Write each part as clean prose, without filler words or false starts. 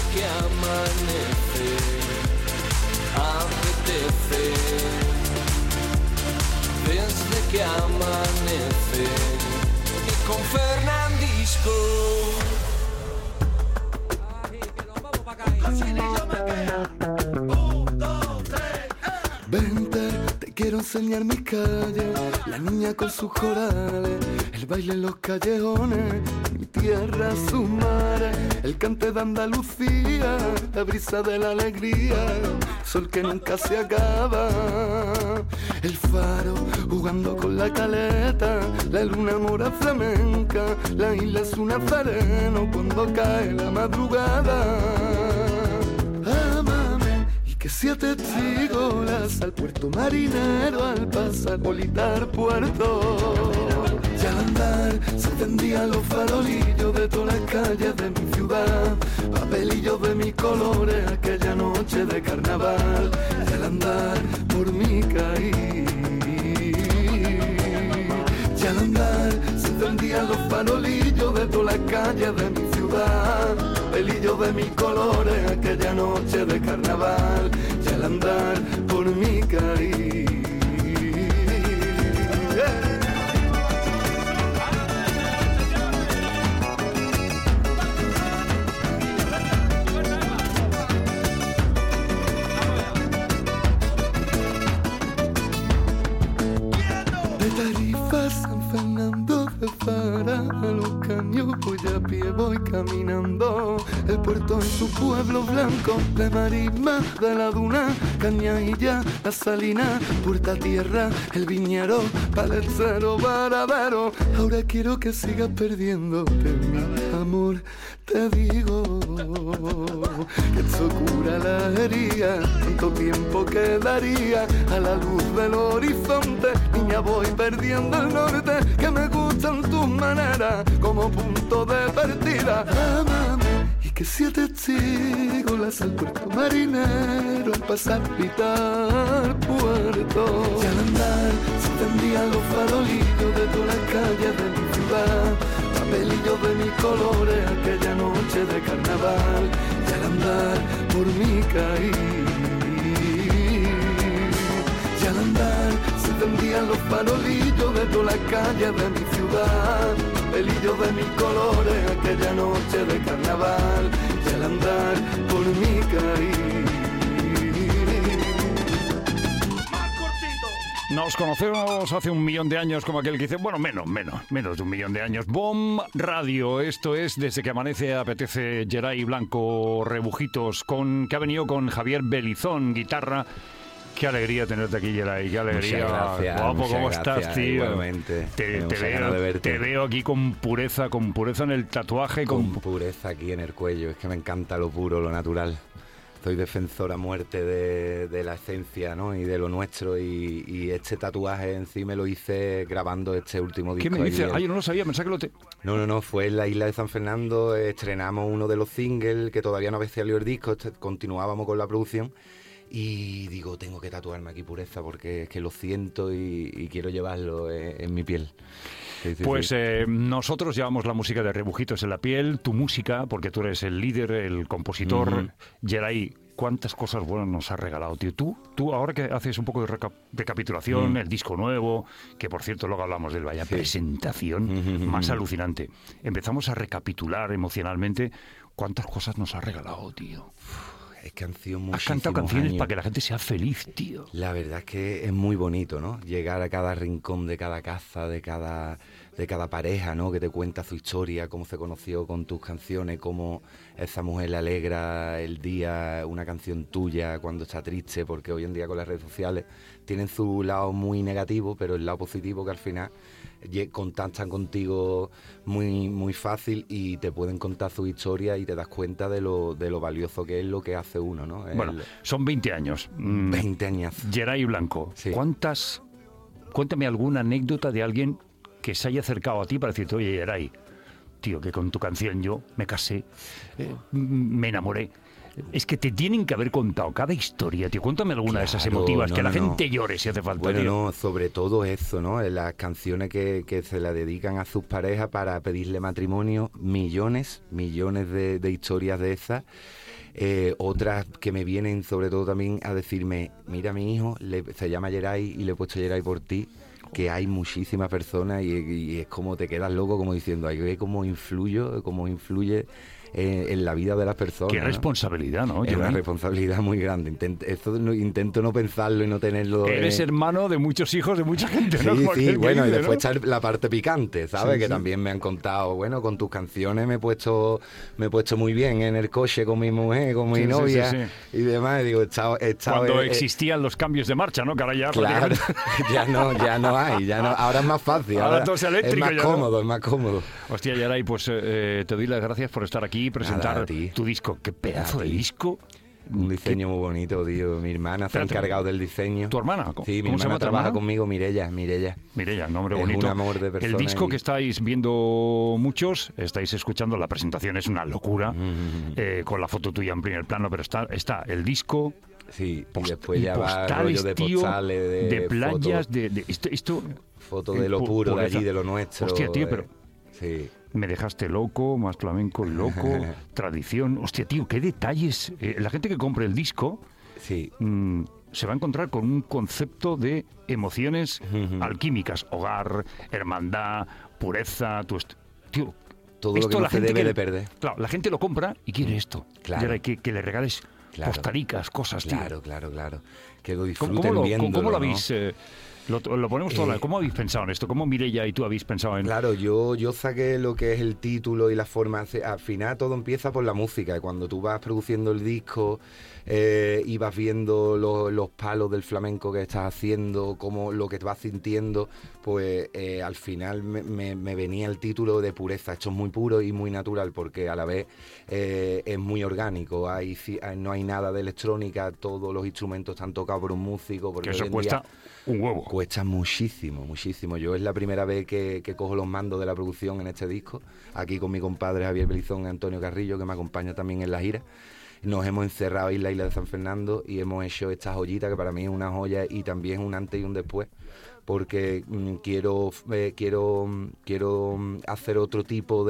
que amanece, apetece. Desde que amanece y con Fernandisco. Vente, te quiero enseñar mis calles, la niña con sus corales, el baile en los callejones, mi tierra, sus mares, el cante de Andalucía, la brisa de la alegría, sol que nunca se acaba, el faro jugando con la caleta, la luna mora flamenca, la isla es un nazareno cuando cae la madrugada. Que sea testigo las al puerto marinero al pasar bolitar puerto. Y al andar se encendían los farolillos de todas las calles de mi ciudad, papelillos de mis colores aquella noche de carnaval. Y al andar por mi caí, y al andar se encendían los farolillos de todas las calles de mi ciudad, papelillos de mis colores aquella noche de carnaval. Y al andar por mi caí. De Tarifa a San Fernando de Fara a los Caños voy a pie, voy caminando. El puerto en su pueblo blanco, de marisma, de la duna, Cañailla, la salina, Puerta Tierra, el viñero, Palecero, Varadero. Ahora quiero que sigas perdiéndote, mi amor, te digo que esto cura la herida, tanto tiempo quedaría a la luz del horizonte. Niña, voy perdiendo el norte, que me gustan tus maneras como punto de partida. Amame y que sea testigo las al puerto marinero al pasar pitar puerto. Y al andar se encendían los farolillos de todas las calles de mi ciudad, papelillos de mis colores aquella noche de carnaval. Y al andar por mi caí, y al andar se encendían los farolillos de todas las calles de mi ciudad, papelillos de mis colores aquella noche de carnaval. Y al andar por mi caí. Nos conocemos hace 1.000.000 de años, como aquel que dice, bueno, menos de 1.000.000 de años. BOM Radio, esto es Desde que amanece apetece. Geray Blanco Rebujitos, que ha venido con Javier Belizón, guitarra. Qué alegría tenerte aquí, Geray, qué alegría. Gracias, guapo, ¿cómo gracias, estás, tío? Igualmente. Te veo aquí con pureza en el tatuaje. Con pureza aquí en el cuello, es que me encanta lo puro, lo natural. Soy defensor a muerte de la esencia, ¿no? Y de lo nuestro, y este tatuaje en sí me lo hice grabando este último disco. ¿Qué me dices? Yo no lo sabía, pensaba que No, fue en la isla de San Fernando, estrenamos uno de los singles, que todavía no había salido el disco, continuábamos con la producción, y digo, tengo que tatuarme aquí pureza, porque es que lo siento y quiero llevarlo en mi piel. Sí. Nosotros llevamos la música de Rebujitos en la piel, tu música, porque tú eres el líder, el compositor. Geray, cuántas cosas buenas nos has regalado, tío. Tú ahora que haces un poco de recapitulación, el disco nuevo, que por cierto luego hablamos del vaya presentación, más alucinante. Empezamos a recapitular emocionalmente cuántas cosas nos has regalado, tío. Es que han sido muchísimos Has cantado canciones años para que la gente sea feliz, tío. La verdad es que es muy bonito, ¿no? Llegar a cada rincón de cada casa, de cada pareja, ¿no? Que te cuenta su historia, cómo se conoció con tus canciones, cómo esa mujer le alegra el día, una canción tuya cuando está triste, porque hoy en día con las redes sociales tienen su lado muy negativo, pero el lado positivo que al final contactan contigo muy, muy fácil y te pueden contar su historia y te das cuenta de lo valioso que es lo que hace uno, ¿no? Bueno, son 20 años. 20 años. Geray Blanco, sí. Cuéntame alguna anécdota de alguien que se haya acercado a ti para decirte, oye, Geray, tío, que con tu canción yo me casé, me enamoré. Es que te tienen que haber contado cada historia, tío. Cuéntame alguna de esas emotivas, que la gente llore si hace falta, bueno, tío. No, sobre todo eso, ¿no? Las canciones que se la dedican a sus parejas para pedirle matrimonio, millones de historias de esas. Otras que me vienen sobre todo también a decirme, mira, mi hijo se llama Geray y le he puesto Geray por ti, que hay muchísimas personas y es como te quedas loco como diciendo, ay, ve cómo influye en la vida de las personas. Qué responsabilidad, ¿no? Es una responsabilidad muy grande. Intento no pensarlo y no tenerlo. Eres hermano de muchos hijos de mucha gente, ¿no? Sí, bueno, y después echar la parte picante, ¿sabes? Que también me han contado, bueno, con tus canciones me he puesto muy bien en el coche con mi mujer, con mi novia y demás. Y digo, cuando existían los cambios de marcha, ¿no? Que ahora ya... Claro, ya no hay, ahora es más fácil. Ahora todo es eléctrico. Es más cómodo. Hostia, Geray, pues te doy las gracias por estar aquí y presentar tu disco. Qué pedazo de disco. Un diseño muy bonito, tío. Mi hermana se ha encargado del diseño. ¿Tu hermana? Sí, mi hermana trabaja conmigo, Mirella, nombre bonito. Es un amor de persona. El disco que estáis viendo muchos, estáis escuchando, la presentación es una locura, con la foto tuya en primer plano, pero está el disco... Sí, y después ya va rollo de postales, de playas, esto foto de lo puro de allí, de lo nuestro. Hostia, tío, pero... Sí. Me dejaste loco, más flamenco loco, tradición. Hostia, tío, qué detalles. La gente que compre el disco se va a encontrar con un concepto de emociones alquímicas. Hogar, hermandad, pureza. Tío, todo lo que no se debe de perder. Claro, la gente lo compra y quiere esto. Claro. Y ahora que le regales postaricas, cosas, tío. Claro. Que lo disfruten viéndolo, ¿Cómo lo ¿no? habéis...? Lo ponemos todo. ¿Cómo habéis pensado en esto? ¿Cómo Mireia y tú habéis pensado en...? Claro, yo saqué lo que es el título y la forma. Al final todo empieza por la música. Y cuando tú vas produciendo el disco y vas viendo los palos del flamenco que estás haciendo, como lo que te vas sintiendo, pues al final me venía el título de Pureza. Esto es muy puro y muy natural porque a la vez es muy orgánico. No hay nada de electrónica, todos los instrumentos están tocados por un músico. Porque que eso cuesta un huevo. Cuesta muchísimo. Yo es la primera vez que cojo los mandos de la producción en este disco, aquí con mi compadre Javier Belizón y Antonio Carrillo, que me acompaña también en la gira. Nos hemos encerrado en la isla de San Fernando y hemos hecho esta joyita que para mí es una joya y también es un antes y un después, porque quiero hacer otro tipo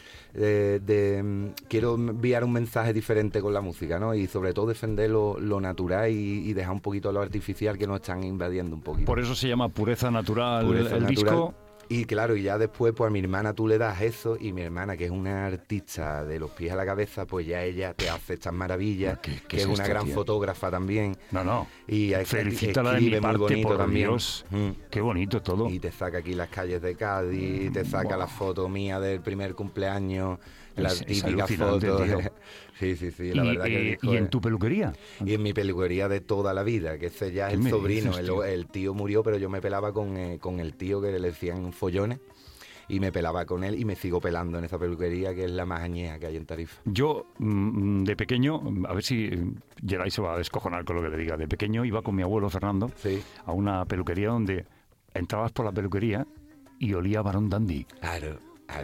quiero enviar un mensaje diferente con la música, ¿no? Y sobre todo defender lo natural y dejar un poquito lo artificial que nos están invadiendo un poquito. Por eso se llama Pureza Natural el disco. Y claro, y ya después pues a mi hermana tú le das eso y mi hermana, que es una artista de los pies a la cabeza, pues ya ella te hace estas maravillas, que es una gran fotógrafa también. No. Y felicítala de mi parte, muy bonito por también. Dios. Qué bonito todo. Y te saca aquí las calles de Cádiz, te saca la foto mía del primer cumpleaños, la típica foto. Sí, la verdad que ¿Y en tu peluquería? Y en mi peluquería de toda la vida, que ese ya es el sobrino. El tío murió, pero yo me pelaba con el tío, que le decían follones, y me pelaba con él y me sigo pelando en esa peluquería, que es la más añeja que hay en Tarifa. Yo, de pequeño, a ver si Geray se va a descojonar con lo que le diga, de pequeño iba con mi abuelo Fernando a una peluquería donde entrabas por la peluquería y olía a Barón Dandy. Claro.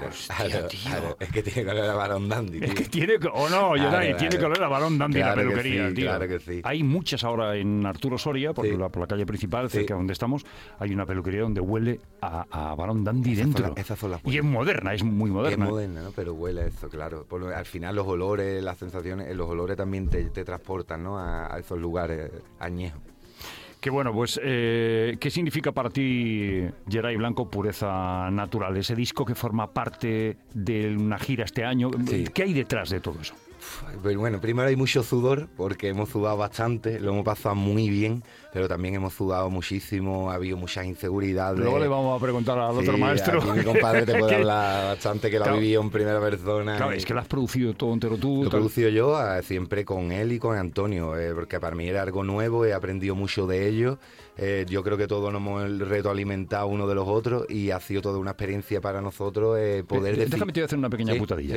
Es que tiene que oler a Barón Dandy, tío. Es que tiene que... tiene que oler a Barón Dandy, la peluquería, tío. Claro que sí. Hay muchas ahora en Arturo Soria, por la calle principal, cerca donde estamos, hay una peluquería donde huele a Barón Dandy dentro. Esas son las y es moderna, es muy moderna. Es moderna, ¿no? Pero huele a eso, claro. Al final los olores, las sensaciones, los olores también te transportan, ¿no? A esos lugares añejos. Que bueno, pues, ¿qué significa para ti, Geray Blanco, Pureza Natural? Ese disco que forma parte de una gira este año. Sí. ¿Qué hay detrás de todo eso? Pues bueno, primero hay mucho sudor, porque hemos sudado bastante, lo hemos pasado muy bien, pero también hemos sudado muchísimo, ha habido muchas inseguridades. Luego le vamos a preguntar al otro maestro. Aquí mi compadre te puede hablar bastante, que lo ha vivido en primera persona. Claro, es que lo has producido todo entero tú. Lo he producido yo siempre con él y con Antonio, porque para mí era algo nuevo, he aprendido mucho de ellos. Yo creo que todos nos hemos retroalimentado uno de los otros y ha sido toda una experiencia para nosotros poder decir... Déjame te voy a hacer una pequeña putadilla.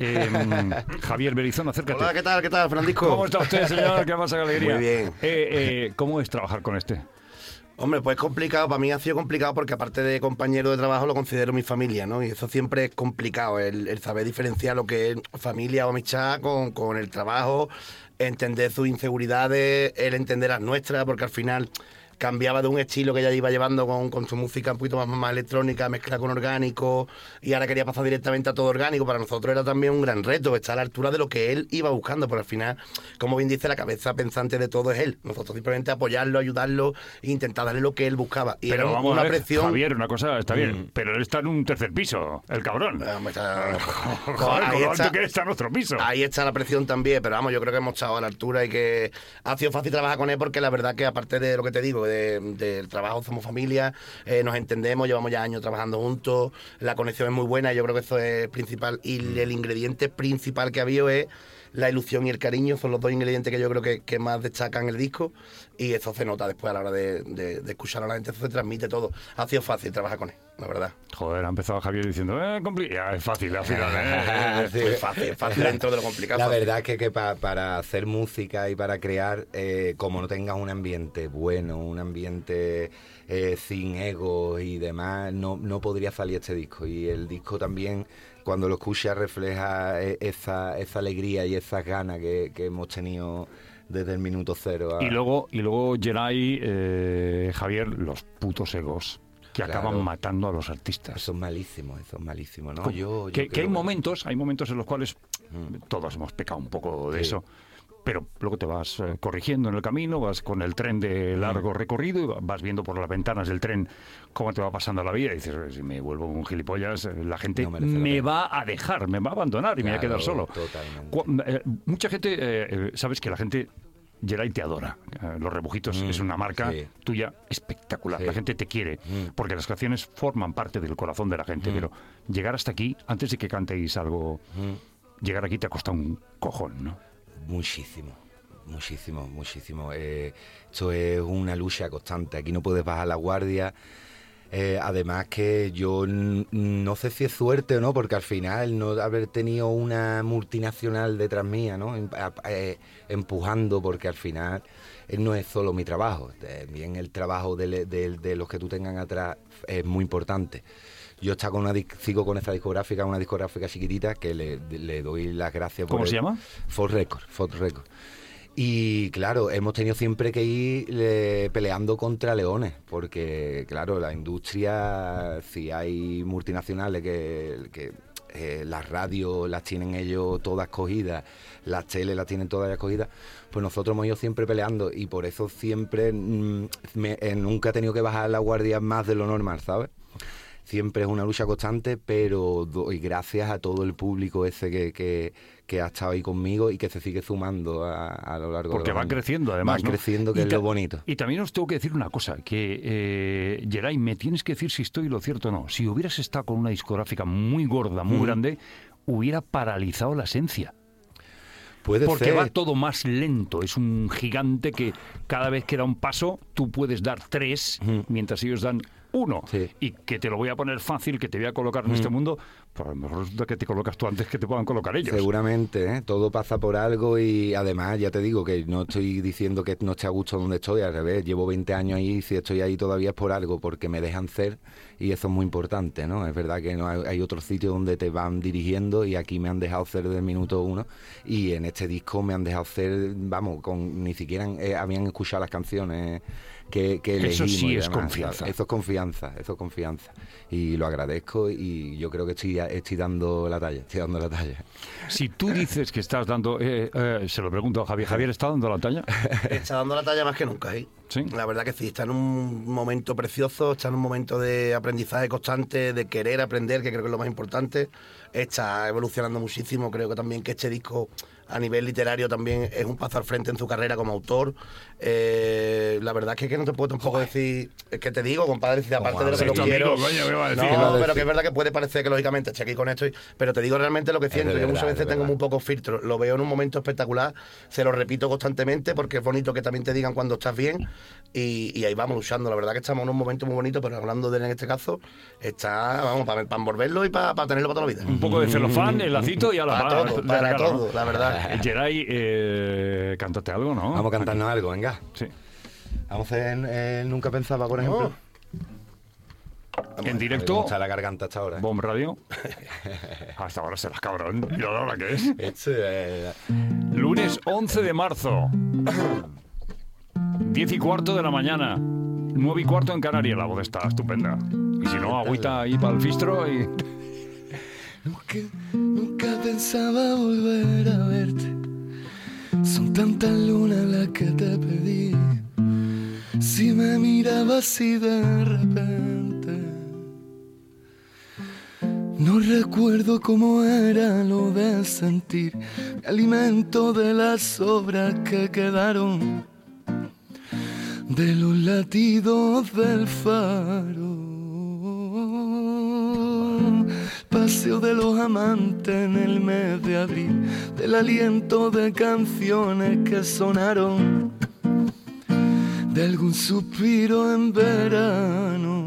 Javier Belizón, acércate. Hola, ¿qué tal, Francisco? ¿Cómo está usted, señor? ¿Qué pasa, qué alegría? Muy bien. ¿Cómo es trabajar con este? Hombre, pues complicado, para mí ha sido complicado porque aparte de compañero de trabajo lo considero mi familia, ¿no? Y eso siempre es complicado, el saber diferenciar lo que es familia o amistad con el trabajo, entender sus inseguridades, el entender las nuestras, porque al final cambiaba de un estilo que ella iba llevando con su música un poquito más electrónica, mezcla con orgánico, y ahora quería pasar directamente a todo orgánico. Para nosotros era también un gran reto, estar a la altura de lo que él iba buscando, pero al final, como bien dice, la cabeza pensante de todo es él. Nosotros simplemente apoyarlo, ayudarlo e intentar darle lo que él buscaba. Y pero era vamos una a ver, presión. Javier, una cosa está bien, pero él está en un tercer piso, el cabrón. Joder, Ahí con lo está. alto que está nuestro piso. Ahí está la presión también, pero vamos, yo creo que hemos estado a la altura y que ha sido fácil trabajar con él porque la verdad que aparte de lo que te digo, del trabajo somos familia, nos entendemos, llevamos ya años trabajando juntos, la conexión es muy buena y yo creo que eso es principal. Y el ingrediente principal que ha habido es la ilusión y el cariño, son los dos ingredientes que yo creo que más destacan el disco y eso se nota después a la hora de escuchar a la gente, eso se transmite todo. Ha sido fácil trabajar con él, la verdad. Joder, ha empezado Javier diciendo, ya, es fácil al final, Sí. Es fácil dentro de lo complicado. La fácil. verdad es que para hacer música y para crear, como no tengas un ambiente bueno, un ambiente sin ego y demás, no podría salir este disco. Y el disco también, cuando lo escuchas, refleja esa alegría y esas ganas que hemos tenido desde el minuto cero. Y luego Geray, Javier, los putos egos que Claro. acaban matando a los artistas. Eso es malísimo, ¿no? ¿Cómo? Yo que creo hay momentos en los cuales todos hemos pecado un poco de Sí. eso, pero luego te vas corrigiendo en el camino, vas con el tren de largo recorrido y vas viendo por las ventanas del tren cómo te va pasando la vida y dices, si me vuelvo un gilipollas, la gente No merece la me pena. va a dejar, me va a abandonar y me voy a quedar Claro, solo. totalmente. Mucha gente, sabes que la gente... Geray te adora. Los Rebujitos es una marca sí. tuya espectacular. Sí. La gente te quiere porque las canciones forman parte del corazón de la gente. Pero llegar hasta aquí, antes de que cantéis algo, llegar aquí te ha costado un cojón, ¿no? Muchísimo. Esto es una lucha constante. Aquí no puedes bajar la guardia. Además que yo no sé si es suerte o no, porque al final no haber tenido una multinacional detrás mía, ¿no? Empujando, porque al final no es solo mi trabajo, también el trabajo de los que tú tengan atrás es muy importante. Yo sigo con esta discográfica, una discográfica chiquitita, que le doy las gracias. ¿Cómo se llama? Ford Record. Y claro, hemos tenido siempre que ir peleando contra leones, porque claro, la industria, si hay multinacionales que las radios las tienen ellos todas cogidas, las teles las tienen todas cogidas, pues nosotros hemos ido siempre peleando y por eso siempre nunca he tenido que bajar la guardia más de lo normal, ¿sabes? Siempre es una lucha constante, pero doy gracias a todo el público ese que ha estado ahí conmigo y que se sigue sumando a lo largo Porque de los van años. creciendo, además, Van ¿no? creciendo, que es lo bonito. Y también os tengo que decir una cosa, que Geray, me tienes que decir si estoy lo cierto o no. Si hubieras estado con una discográfica muy gorda, muy grande, hubiera paralizado la esencia. Puede Porque ser. va todo más lento. Es un gigante que cada vez que da un paso, tú puedes dar 3, mientras ellos dan 1. Sí. Y que te lo voy a poner fácil, que te voy a colocar en este mundo, pues a lo mejor resulta que te colocas tú antes que te puedan colocar ellos. Seguramente, ¿eh? Todo pasa por algo y además ya te digo que no estoy diciendo que no esté a gusto donde estoy, al revés, llevo 20 años ahí y si estoy ahí todavía es por algo, porque me dejan ser y eso es muy importante, ¿no? Es verdad que no hay otros sitios donde te van dirigiendo y aquí me han dejado ser desde el minuto 1 y en este disco me han dejado ser, vamos, ni siquiera habían escuchado las canciones que elegimos. Eso sí y es demás, confianza. ¿sabes? Eso es confianza y lo agradezco y yo creo que estoy dando la talla, Si tú dices que estás dando... se lo pregunto a Javier. ¿Javier está dando la talla? Está dando la talla más que nunca, ¿eh? Sí. La verdad que sí, está en un momento precioso, está en un momento de aprendizaje constante, de querer aprender, que creo que es lo más importante. Está evolucionando muchísimo, creo que también que este disco a nivel literario también es un paso al frente en su carrera como autor. La verdad es que no te puedo tampoco decir, es que te digo, compadre, si aparte de lo que lo tu quiero... amigo, coño, ¿qué va a decir? No, pero que es verdad que puede parecer que lógicamente estoy aquí con esto, pero te digo realmente lo que siento, de que muchas verdad, veces de tengo verdad. muy pocos filtros. Lo veo en un momento espectacular, se lo repito constantemente porque es bonito que también te digan cuando estás bien y ahí vamos luchando. La verdad que estamos en un momento muy bonito, pero hablando de él en este caso, está, vamos, para envolverlo y para tenerlo para toda la vida. Un poco de celofán, el lacito y a la Para todo, la verdad. Geray, cántate algo, ¿no? Vamos a cantarnos algo, venga. Sí. Vamos a hacer Nunca Pensaba, por ejemplo. En directo, ¿Cómo está la garganta hasta ahora? Bomb Radio. Hasta ahora serás cabrón. ¿Y ahora qué es? Esto es... Lunes 11 de marzo. 10:15 de la mañana. 9:15 en Canarias, la voz está estupenda. Y si no, agüita ahí para el fistro y... Nunca pensaba volver a verte. Son tantas lunas las que te pedí. Si me mirabas así de repente. No recuerdo cómo era lo de sentir. Me alimento de las sobras que quedaron de los latidos del faro. Paseo de los amantes en el mes de abril, del aliento de canciones que sonaron, de algún suspiro en verano.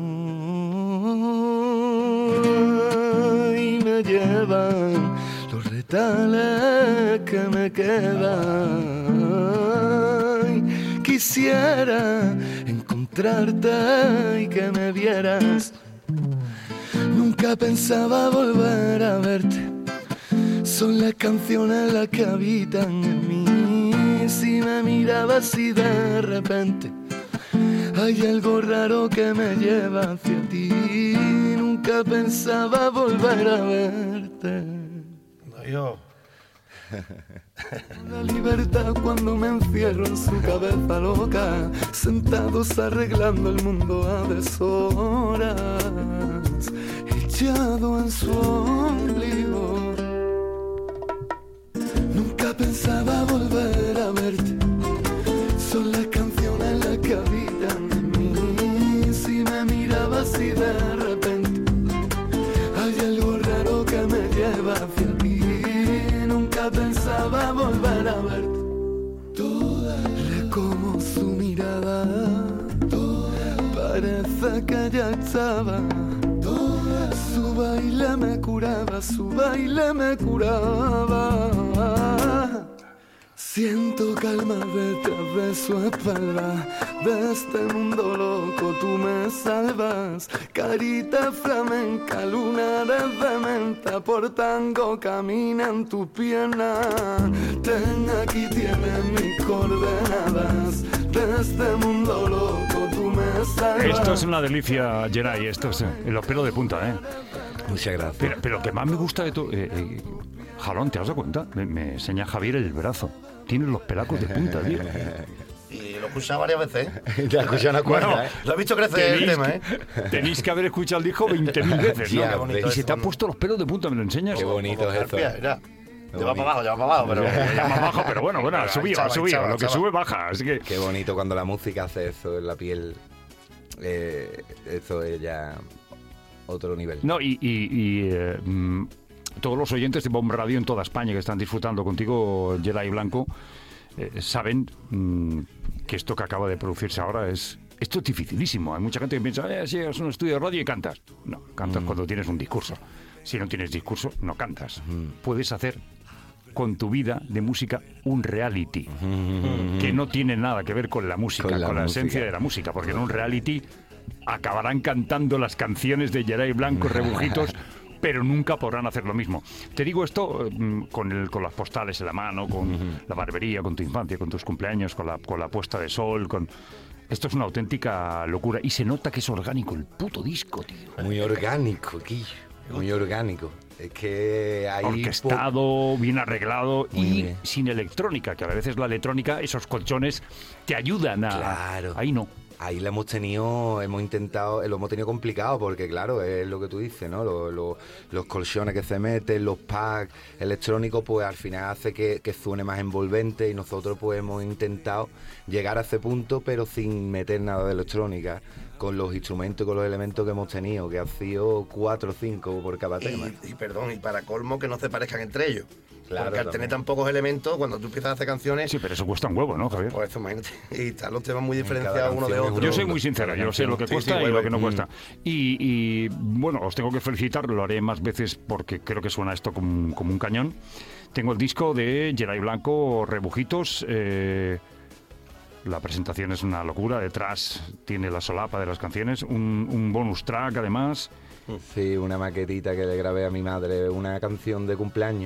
Y me llevan los retales que me quedan. Quisiera encontrarte y que me vieras. Nunca pensaba volver a verte. Son las canciones las que habitan en mí. Si me mirabas así de repente, hay algo raro que me lleva hacia ti. Nunca pensaba volver a verte. No, yo. La libertad cuando me encierro en su cabeza loca, sentados arreglando el mundo a deshoras, echado en su ombligo. Nunca pensaba volver a verte. Son las canciones las que habitan en mí. Si me miraba así de repente, hay algo raro que me lleva hacia ti. Nunca pensaba volver a verte. Como su mirada, parece que ya estaba. Su baile me curaba, su baile me curaba. Siento calma detrás de su espalda. De este mundo loco tú me salvas. Carita flamenca, lunares de menta, por tango caminan tus piernas. Ten, aquí tienes mis coordenadas. De este mundo loco tú me salvas. Esto es una delicia, Geray, esto es los pelos de punta, ¿eh? Muchas gracias. Pero lo que más me gusta de todo... Jalón, ¿te has dado cuenta? Me enseña Javier el brazo. Tiene los pelacos de punta, tío. Y lo he escuchado varias veces, ¿eh? Te has escuchado una cuerda, Bueno, ¿eh? Lo he visto crecer el tema, ¿eh? Tenéis que haber escuchado el disco 20.000 veces, ¿no? Ya, qué bonito Y se eso, te han ¿no? puesto los pelos de punta, ¿me lo enseñas? Qué bonito es esto. Mira, lleva para abajo, pero... Ya más bajo, pero bueno, ha subido, ha subido. Lo que sube, baja. Así que... Qué bonito cuando la música hace eso en la piel. Eso es ya otro nivel. No, todos los oyentes de Bomb Radio en toda España que están disfrutando contigo, Geray Blanco, saben que esto que acaba de producirse ahora esto es dificilísimo. Hay mucha gente que piensa, si es un estudio de radio y cantas. No, cantas cuando tienes un discurso. Si no tienes discurso, no cantas. Puedes hacer con tu vida de música un reality que no tiene nada que ver con la música, con la esencia de la música, porque en un reality acabarán cantando las canciones de Geray Blanco, Rebujitos, pero nunca podrán hacer lo mismo. Te digo esto con las postales en la mano, con la barbería, con tu infancia, con tus cumpleaños, con la puesta de sol, Esto es una auténtica locura y se nota que es orgánico el puto disco, tío. Muy orgánico, Guillo. Muy orgánico. Es que hay... Orquestado, bien arreglado Muy y bien. sin electrónica, que a veces la electrónica, esos colchones, te ayudan a... Claro. Ahí no. Ahí lo hemos tenido complicado porque claro, es lo que tú dices, ¿no? Los colchones que se meten, los packs electrónicos, pues al final hace que suene más envolvente y nosotros pues hemos intentado llegar a ese punto pero sin meter nada de electrónica, con los instrumentos y con los elementos que hemos tenido, que han sido 4 o 5 por cada tema. Y perdón, y para colmo que no se parezcan entre ellos. Claro, porque al tener tan pocos elementos, cuando tú empiezas a hacer canciones, Sí, pero eso cuesta un huevo, ¿no, Javier? pues eso, imagínate. Y están los temas muy cada diferenciados uno de canción es otro. Yo soy muy sincero, yo sé lo que Sí, cuesta sí, y lo bueno, que no cuesta. Y bueno, os tengo que felicitar, lo haré más veces porque creo que suena esto como un cañón. Tengo el disco de Geray Blanco, Rebujitos. La presentación es una locura, detrás tiene la solapa de las canciones, un bonus track además. Sí, una maquetita que le grabé a mi madre, una canción de cumpleaños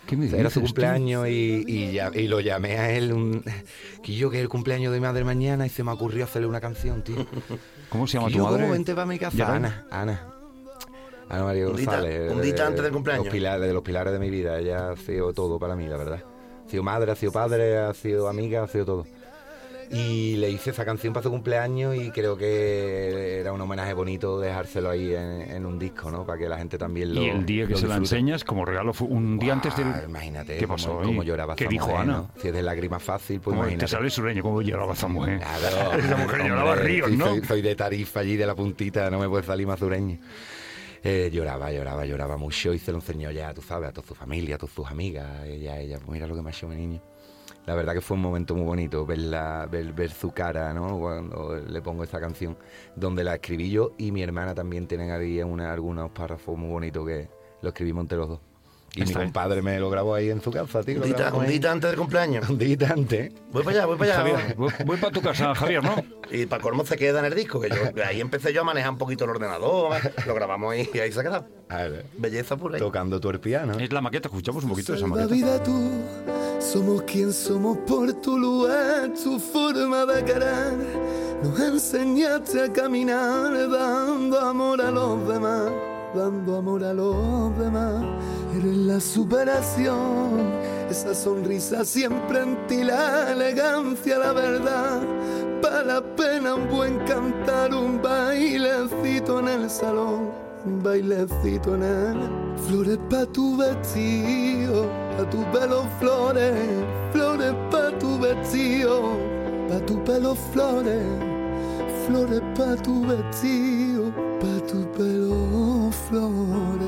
¿Qué me Era su dices, cumpleaños y lo llamé a él, que es el cumpleaños de mi madre mañana, y se me ocurrió hacerle una canción, tío. ¿Cómo se llama tu Quillo, madre? vente para mi casa. Geray. Ana María González. Un día antes del cumpleaños. De los pilares de mi vida. Ella ha sido todo para mí, la verdad. Ha sido madre, ha sido padre, ha sido amiga, ha sido todo. Y le hice esa canción para su cumpleaños y creo que era un homenaje bonito dejárselo ahí en un disco, ¿no? Para que la gente también lo Y el día que lo se la disfrute. enseñas, como regalo, fue un día antes del... Imagínate ¿Qué pasó ahí? cómo lloraba ¿Qué esa dijo mujer, Ana? ¿no? Si es de lágrimas fácil, pues ¿Cómo te imagínate. sale sureño? ¿Cómo lloraba esa mujer? Claro, Esa mujer hombre, lloraba ríos, sí, ¿no? Soy de Tarifa, allí de la puntita, no me puede salir más sureño. Lloraba mucho y se lo enseñó ya, tú sabes, a toda su familia, a todas sus amigas. Ella, pues mira lo que me ha hecho mi niño. La verdad que fue un momento muy bonito ver su cara, ¿no? Cuando le pongo esta canción, donde la escribí yo y mi hermana también tienen ahí algunos párrafos muy bonitos que lo escribimos entre los dos. Y mi compadre me lo grabó ahí en su casa, tío. Un día antes del cumpleaños. Un día antes. Voy para allá. Javier, voy para tu casa, Javier, ¿no? Y para colmo se queda en el disco, que ahí empecé yo a manejar un poquito el ordenador, lo grabamos ahí y ahí se ha quedado. A ver, Belleza pura. tocando tu el piano. Es la maqueta, escuchamos un poquito de esa Salva maqueta. vida tú, somos quien somos por tu lugar, tu forma de querer. Nos enseñaste a caminar dando amor a los demás, dando amor a los demás. Eres la superación, esa sonrisa siempre en ti, la elegancia, la verdad. Para la pena un buen cantar, un bailecito en el salón, un bailecito en él. Flores pa' tu vestido, pa' tu pelo flores, flores pa' tu vestido, pa' tu pelo flores, flores pa' tu vestido, pa' tu pelo flores.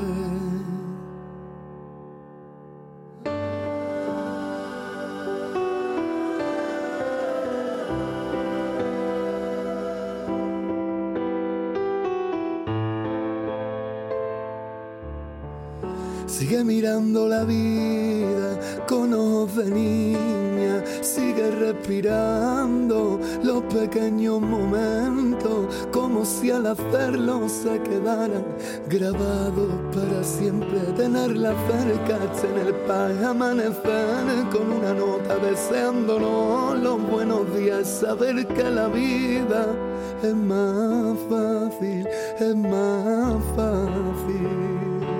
Sigue mirando la vida con ojos de niña, sigue respirando los pequeños momentos, como si al hacerlo se quedaran grabados para siempre. Tenerla cerca, en el paz, amanecer con una nota deseándonos los buenos días, saber que la vida es más fácil, es más fácil.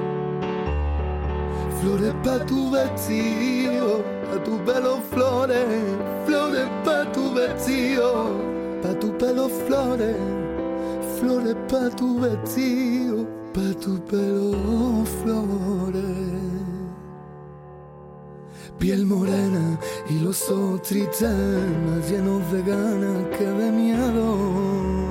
Flores pa' tu vestido, pa' tu pelo flores, flores pa' tu vestido, pa' tu pelo flores, flores pa' tu vestido, pa' tu pelo flores. Piel morena y los ojos tristes, más llenos de ganas que de miedo.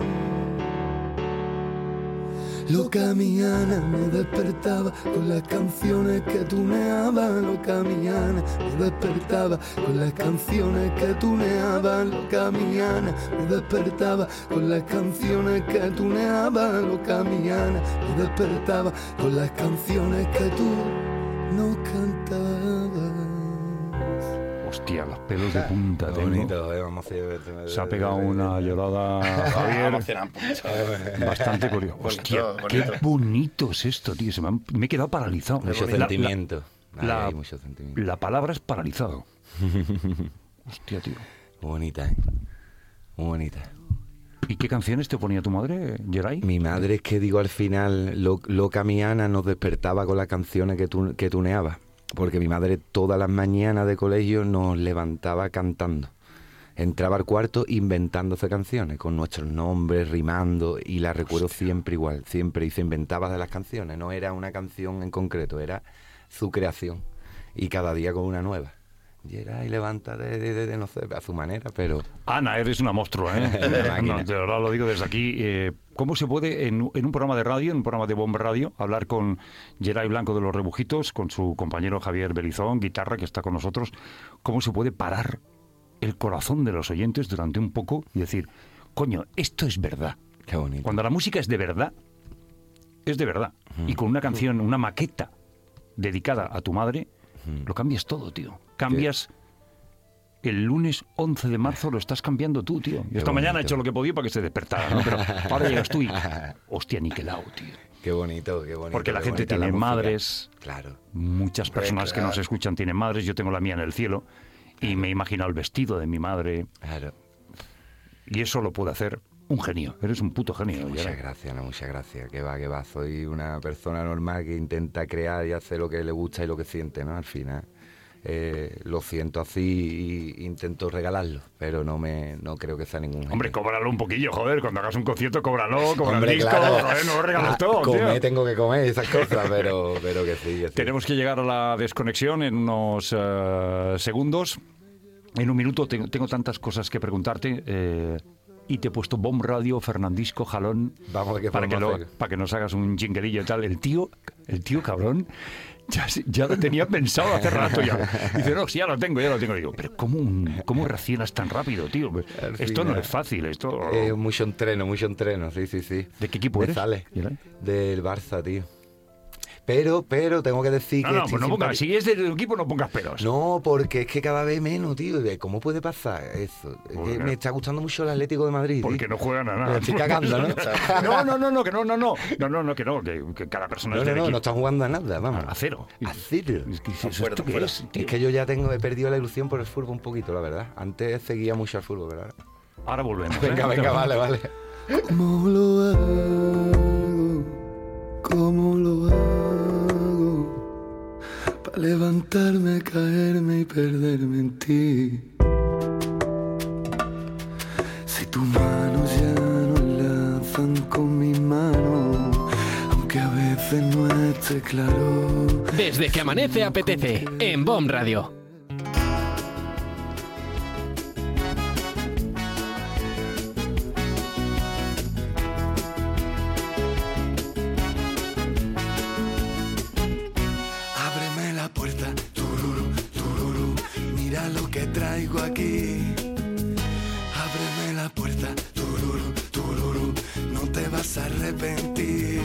Loca mi Ana me despertaba con las canciones que tuneaba. Loca mi Ana me despertaba con las canciones que tuneaba. Loca mi Ana me despertaba con las canciones que tuneaba. Loca mi Ana me despertaba con las canciones que tú no cantabas. Hostia, los pelos de punta Qué tengo. bonito, vamos a Se ha pegado una llorada, Javier, bastante curiosa. Hostia, Bonito, qué bonito. bonito es esto, tío. Me he quedado paralizado. Mucho La- sentimiento. la- Hay mucho sentimiento. La palabra es paralizado. Hostia, tío. Muy bonita, ¿eh? Muy bonita. ¿Y qué canciones te ponía tu madre, Geray? Mi madre, es que digo al final, loca mi Ana nos despertaba con las canciones que tuneaba. Porque mi madre todas las mañanas de colegio nos levantaba cantando. Entraba al cuarto inventándose canciones, con nuestros nombres, rimando, y la recuerdo siempre igual, siempre. Y se inventaba de las canciones, no era una canción en concreto, era su creación. Y cada día con una nueva. Llega y levanta de no sé, a su manera, pero... Ana, eres una monstrua, ¿eh? Una máquina. No, de verdad lo digo desde aquí. ¿Cómo se puede en un programa de radio, en un programa de Bomba Radio, hablar con Geray Blanco de los Rebujitos, con su compañero Javier Belizón, guitarra, que está con nosotros? ¿Cómo se puede parar el corazón de los oyentes durante un poco y decir, coño, esto es verdad? Qué bonito. Cuando la música es de verdad, es de verdad. Y con una canción, una maqueta dedicada a tu madre, lo cambias todo, tío. Cambias el lunes 11 de marzo lo estás cambiando tú, tío. Yo esta mañana he hecho lo que podía para que se despertara, ¿no? Pero ahora llegas tú y... Hostia, niquelado, tío. Qué bonito, qué bonito. Porque la qué gente bonita tiene la música. madres. Claro. Muchas personas que nos escuchan tienen madres. Yo tengo la mía en el cielo. Y me he imaginado el vestido de mi madre. Claro. Y eso lo puede hacer un genio. Eres un puto genio. Muchas gracias, muchas gracias. Que va. Soy una persona normal que intenta crear y hacer lo que le gusta y lo que siente, ¿no? Al final. Lo siento así y intento regalarlo, pero no creo que sea ningún... Hombre, cóbralo un poquillo, joder. Cuando hagas un concierto, cóbralo, cobra Hombre, el disco, claro. joder, no lo regalas todo, Comer, tío. tengo que comer esas cosas, pero que sí, que sí. Tenemos que llegar a la desconexión en unos segundos. En un minuto tengo tantas cosas que preguntarte. Y te he puesto Bomb Radio, Fernandisco, Jalón, Vamos a ver qué para podemos hacer. para que nos hagas un jinguerillo y tal. El tío cabrón, ya lo tenía pensado hace rato ya. Dice, no, sí, ya lo tengo. Digo, pero ¿cómo reaccionas tan rápido, tío? Esto no es fácil, esto... Mucho entreno, sí. ¿De qué equipo Me eres? sale. ¿Y era? Del Barça, tío. Pero tengo que decir que... No, estoy pues no pongas, simpático. si es del equipo no pongas peros. No, porque es que cada vez menos, tío. ¿Cómo puede pasar eso? Es que me está gustando mucho el Atlético de Madrid, tío. Porque no juegan a Me nada. estoy cagando, ¿no? Que cada persona es No, del equipo. no están jugando a nada, vamos. A cero. A cero. Es que dices, Fuera, ¿esto qué fuera. es, tío? Es que yo ya he perdido la ilusión por el fútbol un poquito, la verdad. Antes seguía mucho al fútbol, ¿verdad? Ahora volvemos. Venga, vale. ¿Cómo lo hago? ¿Cómo lo hago? Para levantarme, caerme y perderme en ti. Si tus manos ya no enlazan con mi mano, aunque a veces no esté claro. Desde que amanece apetece, en Bomb Radio. Ábreme la puerta, tururú, tururú, mira lo que traigo aquí. Ábreme la puerta, tururú, tururú, no te vas a arrepentir.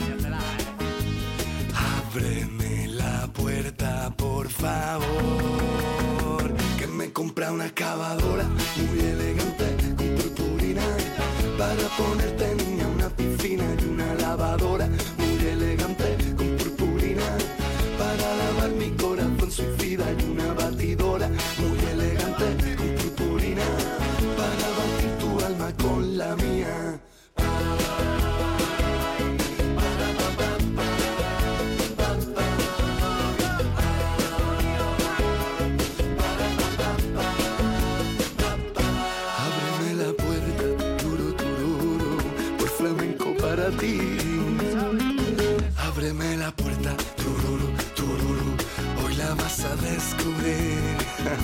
Ábreme la puerta, por favor, que me compra una excavadora muy elegante con purpurina para ponerte niña una piscina y una lavadora muy elegante con purpurina para lavar mi corazón suicida y una batidora muy elegante con purpurina para batir tu alma con la mía. Ábreme la puerta, turu, tururu, por flamenco para ti. Ábreme la puerta, tururu, tururu, hoy la vas a descubrir.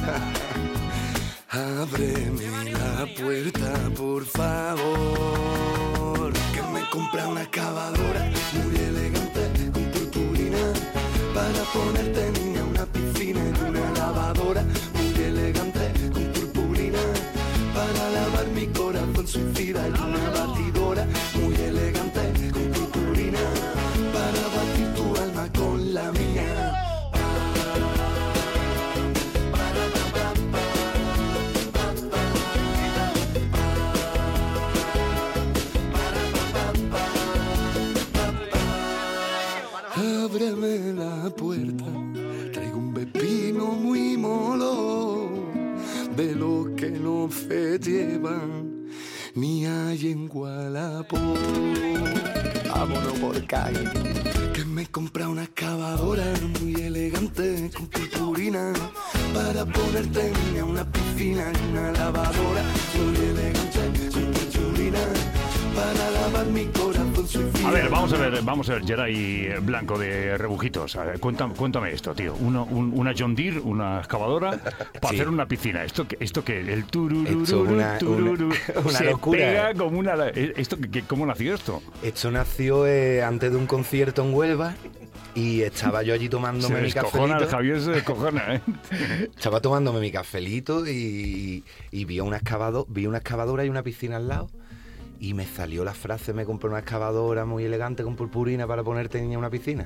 Ábreme la puerta, por favor, que me compra una excavadora muy elegante con purpurina para ponerte niña una piscina y una lavadora muy elegante con purpurina para lavar mi corazón suicida y una batidora muy elegante con purpurina para batir tu alma con la mía. Ábreme la puerta, traigo un pepino muy molo, de lo que no se llevan ni hay en Gualapó. Vámonos por calle, que me compra una excavadora muy elegante con purpurina para ponerte niña una piscina y una lavadora muy elegante con purpurina para lavar mi corazón suicida. A ver, vamos a ver, Geray Blanco de Rebujitos. A ver, cuéntame esto, tío. Una John Deere, una excavadora, para Sí. hacer una piscina. ¿Esto qué? El tururú, Esto es una se locura. pega como una... ¿Cómo nació esto? Esto nació antes de un concierto en Huelva y estaba yo allí Se tomándome mi descojona, el cafelito. Javier se descojona, ¿eh? Estaba tomándome mi cafelito y vi una excavadora y una piscina al lado. Y me salió la frase, me compré una excavadora muy elegante con purpurina para ponerte niña una piscina.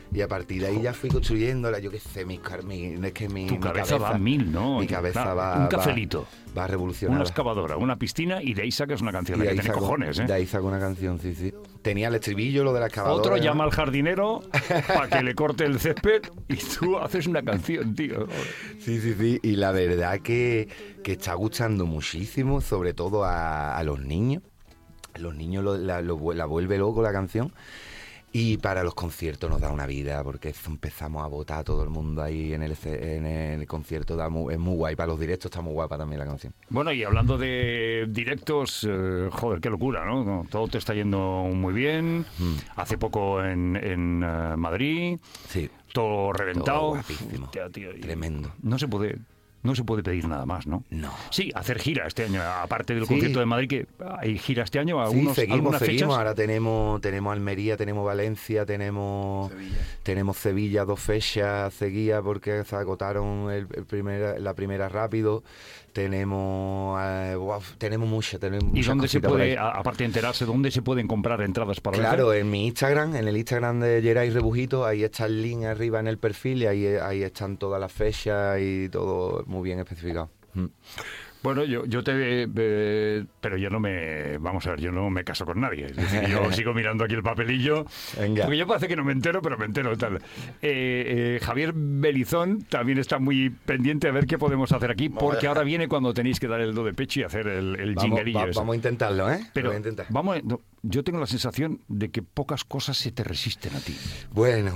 Y a partir de ahí ya fui construyendo, yo qué sé, Tu cabeza va a 1000, ¿no? Mi cabeza Claro, va... un cafelito. Va a revolucionar. Una excavadora, una piscina y de ahí sacas una canción. Y Que ahí tiene saco, cojones, ¿eh? de ahí saco una canción, sí. Tenía el estribillo, lo de la excavadora. Otro llama al jardinero para que le corte el césped y tú haces una canción, tío. Sí. Y la verdad que está gustando muchísimo, sobre todo a los niños. Los niños la vuelve loco la canción. Y para los conciertos nos da una vida, porque empezamos a votar todo el mundo ahí en el concierto. Es muy guay. Para los directos está muy guapa también la canción. Bueno, y hablando de directos, joder, qué locura, ¿no? Todo te está yendo muy bien. Hace poco en Madrid. Sí. Todo reventado. Todo guapísimo. Hostia, tío, Tremendo. No se puede pedir nada más, ¿no? No. Sí, hacer gira este año, aparte del Sí. concierto de Madrid, que hay gira este año, Sí, algunas fechas. Ahora tenemos Almería, tenemos Valencia, tenemos Sevilla, 2 fechas seguidas porque se agotaron la primera rápido. Tenemos muchas. ¿Y dónde se cositas por ahí. puede, aparte de enterarse, dónde se pueden comprar entradas para Claro, ver? en mi Instagram, en el Instagram de Geray Rebujito, ahí está el link arriba en el perfil y ahí están todas las fechas y todo muy bien especificado. Bueno, pero yo no me caso con nadie. Es decir, yo sigo mirando aquí el papelillo, Venga. porque yo parece que no me entero, pero me entero tal. Javier Belizón también está muy pendiente a ver qué podemos hacer aquí, porque ahora viene cuando tenéis que dar el do de pecho y hacer el jinguerillo ese. Vamos a intentarlo, ¿eh? Pero Vamos a intentar. yo tengo la sensación de que pocas cosas se te resisten a ti. Bueno.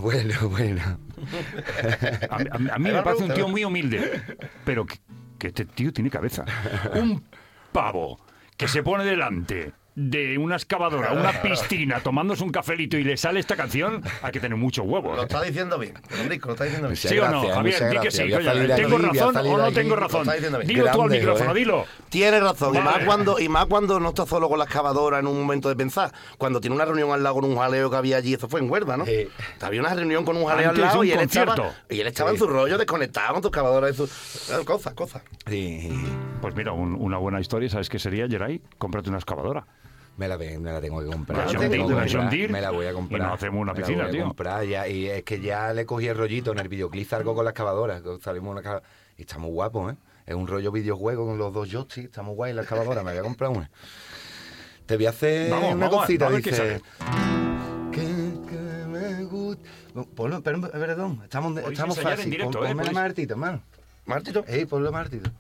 A mí me parece un tío muy humilde, pero que este tío tiene cabeza. Un pavo que se pone delante de una excavadora, una piscina, tomándose un cafelito y le sale esta canción, hay que tener mucho huevo. Lo está diciendo bien, Enrico, lo está diciendo bien. ¿Sí o no, Gracias, Javier? muchas Di que gracias. sí, Voy a coño. salir ¿Tengo aquí, voy a razón salir o no aquí. tengo Lo razón? está diciendo bien. Dilo tú al Grande, micrófono, joder. dilo. Tienes razón, Vale. y más cuando no estás solo con la excavadora en un momento de pensar. Cuando tiene una reunión al lado con un jaleo que había allí, eso fue en Huelva, ¿no? Sí. Había una reunión con un jaleo Antes al lado de un y concierto. él estaba en su rollo desconectado con tu excavadora y cosas. Sí. Pues mira, una buena historia, ¿sabes qué sería, Geray? Cómprate una excavadora. Me la tengo que comprar. Pues Me la tengo que John comprar, Deere, me la voy a comprar. y nos hacemos una piscina, me la voy a tío. comprar ya, y es que ya le cogí el rollito en el videoclip, salgo con la excavadora. Salimos y está muy guapo, ¿eh? Es un rollo videojuego con los 2 joysticks, está muy guay la excavadora, me voy a comprar una. Te voy a hacer una cosita, vamos, ¿qué dice. sale? Que me gusta. Ponlo, perdón, estamos ensayar en fácil. directo, Ponme podéis- más hartito, hermano. Martito. Ponlo más hartito.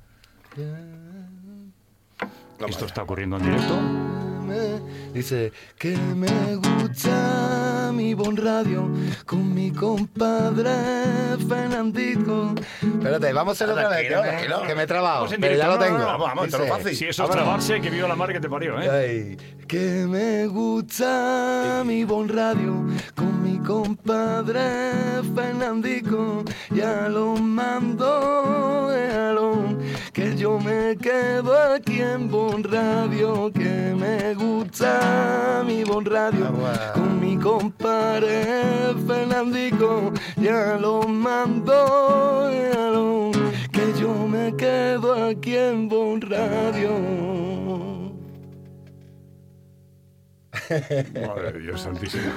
Esto está ocurriendo en directo. Dice que me gusta mi bon radio con mi compadre Fernandito. Espérate, vamos a hacerlo otra vez, Tranquilo. que me he trabado, Vamos en pero ya directo, lo tengo. vamos, esto no es Dice, fácil. Si eso es trabarse, que viva la madre que te parió, ¿eh? Ay, Que me gusta mi bon radio con mi compadre Fernandico. Ya lo mando, déjalo, que yo me quedo aquí en Bon Radio. Que me gusta mi Bon Radio con mi compadre Fernandico. Ya lo mando, déjalo, que yo me quedo aquí en Bon Radio. Madre de Dios santísimo.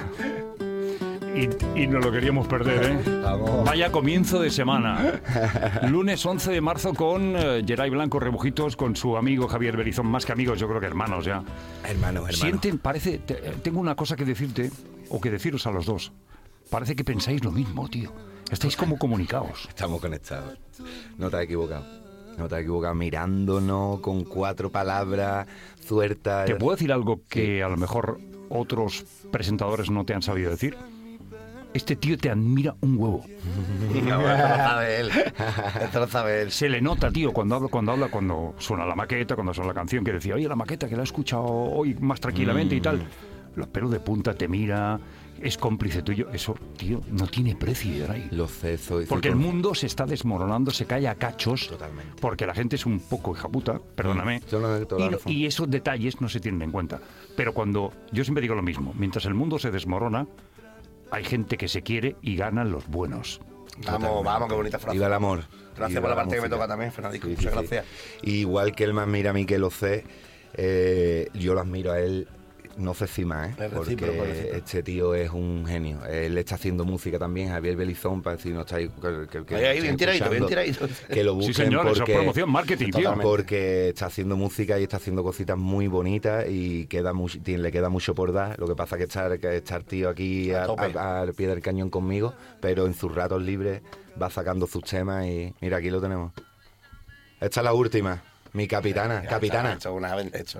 Y no lo queríamos perder, ¿eh? Vamos. Vaya comienzo de semana. Lunes 11 de marzo con Geray Blanco Rebujitos, con su amigo Javier Belizón. Más que amigos, yo creo que hermanos ya. Hermanos. Tengo una cosa que decirte, o que deciros a los dos. Parece que pensáis lo mismo, tío. Estáis como comunicados. Estamos conectados. No te has equivocado. Mirándonos con 4 palabras sueltas. ¿Te puedo decir algo que a lo mejor otros presentadores no te han sabido decir? Este tío te admira un huevo. No, esto lo sabe él. Esto lo sabe él. Se le nota, tío, cuando habla, cuando suena la maqueta, cuando suena la canción, que decía, oye, la maqueta, que la he escuchado hoy más tranquilamente y tal. Los pelos de punta, te mira, es cómplice tuyo. Eso, tío, no tiene precio, Geray. Lo sé, soy Porque el mundo se está desmoronando, se cae a cachos. Totalmente. Porque la gente es un poco hijaputa, perdóname. Y esos detalles no se tienen en cuenta. Pero cuando, yo siempre digo lo mismo, mientras el mundo se desmorona, hay gente que se quiere y ganan los buenos. Vamos, qué bonita frase. Viva el amor. Gracias Viva por la parte que me música. toca también, Fernandico. Sí, Muchas sí, gracias. sí. Igual que él me admira a mí, que lo sé, yo lo admiro a él no sé si más, Es porque recíproco, es recíproco. este tío es un genio. Él está haciendo música también, Javier Belizón, para decir, no está ahí, que Ahí, bien estén tiradito, bien escuchando, tiradito. que lo Sí, busquen señor, eso es porque, promoción, marketing, tío. Totalmente. porque está haciendo música y está haciendo cositas muy bonitas y le queda mucho por dar. Lo que pasa que estar tío aquí A tope. al pie del cañón conmigo, pero en sus ratos libres va sacando sus temas y mira, aquí lo tenemos. Esta es la última, mi capitana. Hecho una hecho.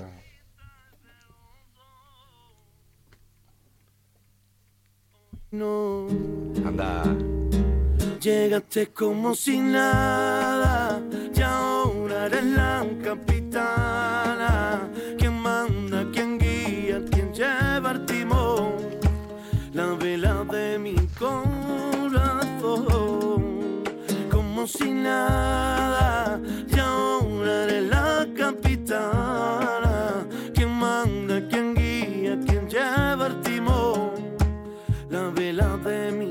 No, Anda. llegaste como si nada y ahora eres la capitana. Quien manda, quien guía, quien lleva el timón, la vela de mi corazón. Como si nada y ahora eres la capitana. Quien manda, quien guía, quien lleva el timón, la vela de mi